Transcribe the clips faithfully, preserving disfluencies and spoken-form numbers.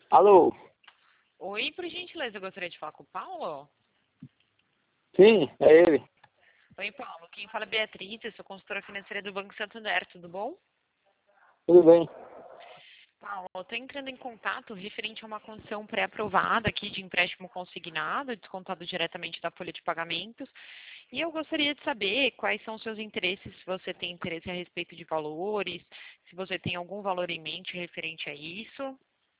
Alô? Oi, por gentileza, eu gostaria de falar com o Paulo. Sim, é ele. Oi, Paulo. Quem fala é Beatriz, eu sou consultora financeira do Banco Santander, tudo bom? Tudo bem? Paulo, eu estou entrando em contato referente a uma condição pré-aprovada aqui de empréstimo consignado, descontado diretamente da folha de pagamentos. E eu gostaria de saber quais são os seus interesses, se você tem interesse a respeito de valores, se você tem algum valor em mente referente a isso.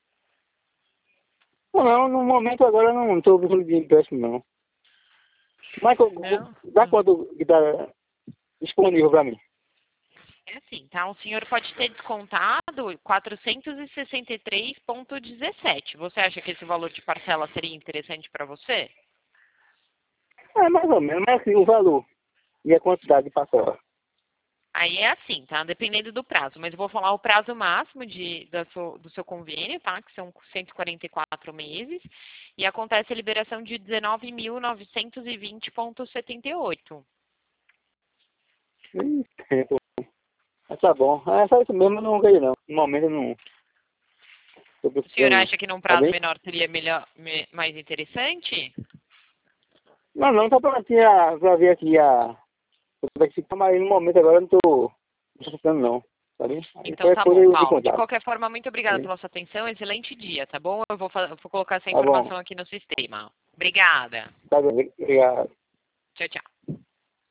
Não, no momento agora eu não estou precisando de empréstimo, não. Mas eu- Não? dá Hum. quanto que está disponível para mim? É assim, tá? O senhor pode ter descontado quatrocentos e sessenta e três vírgula dezessete. Você acha que esse valor de parcela seria interessante para você? É mais ou menos, mas assim, o valor e a quantidade de parcela. Aí é assim, tá? Dependendo do prazo. Mas eu vou falar o prazo máximo de, da seu- do seu convênio, tá? Que são cento e quarenta e quatro meses. E acontece a liberação de dezenove mil novecentos e vinte vírgula setenta e oito. Ih, tempo. Mas tá bom. É só isso mesmo, eu não veio não. No momento eu não estou O senhor precisando não. acha que num Tá prazo bem? menor seria melhor, me- mais interessante? Não, não, tá pra, aqui a, pra ver aqui a... Vai ficar, mas no momento agora eu não estou precisando não. Tá bem? Aí Então qualquer tá coisa bom, eu de Paulo. De contato. qualquer forma, muito Tá obrigada bem? pela sua atenção. Excelente dia, tá bom? Eu vou, fa- eu vou colocar essa Tá bom. informação aqui no sistema. Obrigada. Tá bem, obrigado. Tchau, tchau.